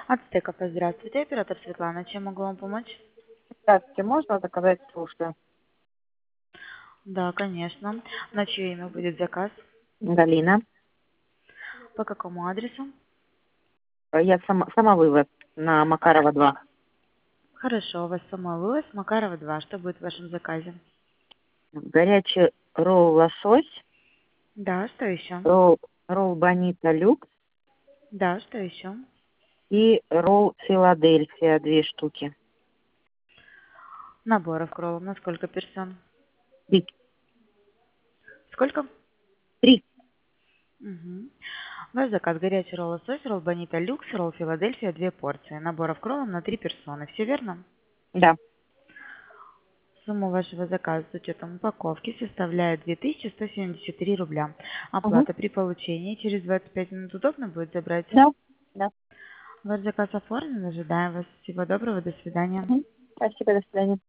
Ацтеков, здравствуйте, оператор Светлана, чем могу вам помочь? Здравствуйте, можно заказать суши? Да, конечно. На чье имя будет заказ? Галина. По какому адресу? Я самовывоз на Макарова 2. Хорошо, у вас самовывоз, Макарова 2. Что будет в вашем заказе? Горячий ролл лосось, Да, что еще? ролл бонита люкс Да, что еще? и ролл Филадельфия 2 штуки. Наборов кроллов на сколько персон? Три. Сколько? 3. Угу. Ваш заказ горячий ролл лосось, ролл бонита люкс, ролл Филадельфия, 2 порции. Наборов кроллов на 3 персоны. Все верно? Да. Сумма вашего заказа с учетом упаковки составляет 2173 рубля. Угу. Оплата при получении через 25 минут удобно будет забрать? Да. Да. Ваш заказ оформлен, ожидаем вас. Всего доброго, до свидания. Угу. Спасибо, до свидания.